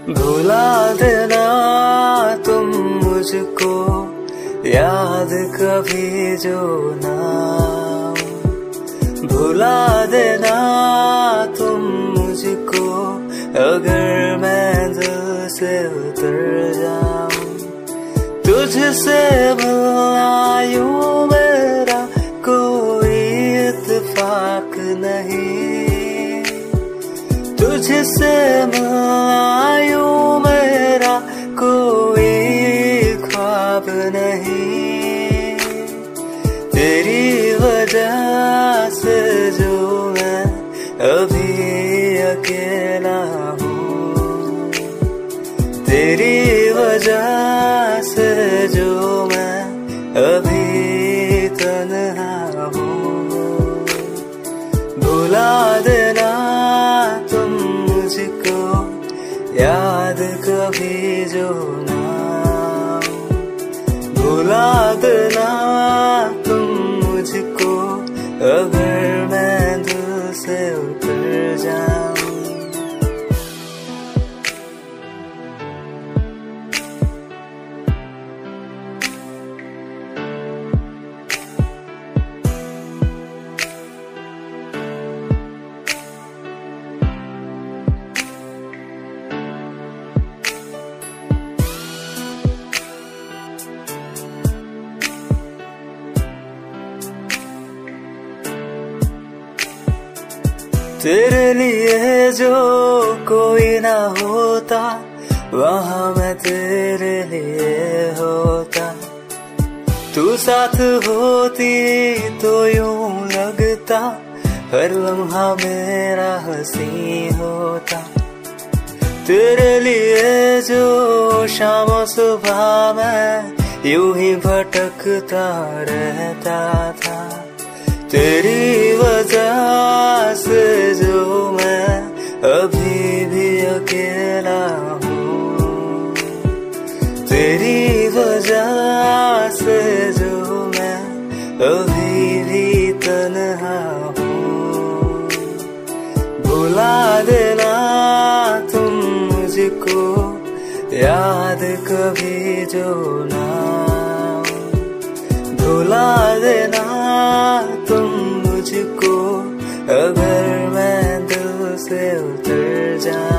भुला देना तुम मुझको, याद कभी जो ना। भुला देना तुम मुझको, अगर मैं दिल से उतर जाऊं। तुझसे मिलना यूं मेरा कोई इत्तेफाक नहीं। तुझसे मिलना यूं मेरा कोई ख्वाब नहीं। तेरी वजह से जो मैं अभी अकेला हूँ, तेरी वजह से जो मैं अभी तन्हा हूँ। भुला देना तुम मुझको, याद कभी जो ना। भुला देना तुम मुझको, अगर मैं दिल से उतर जाऊं। तेरे लिए जो कोई ना होता, वहाँ मैं तेरे लिए होता। तू साथ होती तो यूं लगता, हर लम्हा मेरा हंसी होता। तेरे लिए जो शाम सुबह मैं यूं ही भटकता रहता था। तेरी वजह से जो मैं अभी भी अकेला हूँ, तेरी वजह से जो मैं अभी भी तन्हा हूँ। भुला देना तुम मुझको, याद कभी जो ना। भुला देना तुम मुझको, अगर मैं दिल से उतर जाऊं।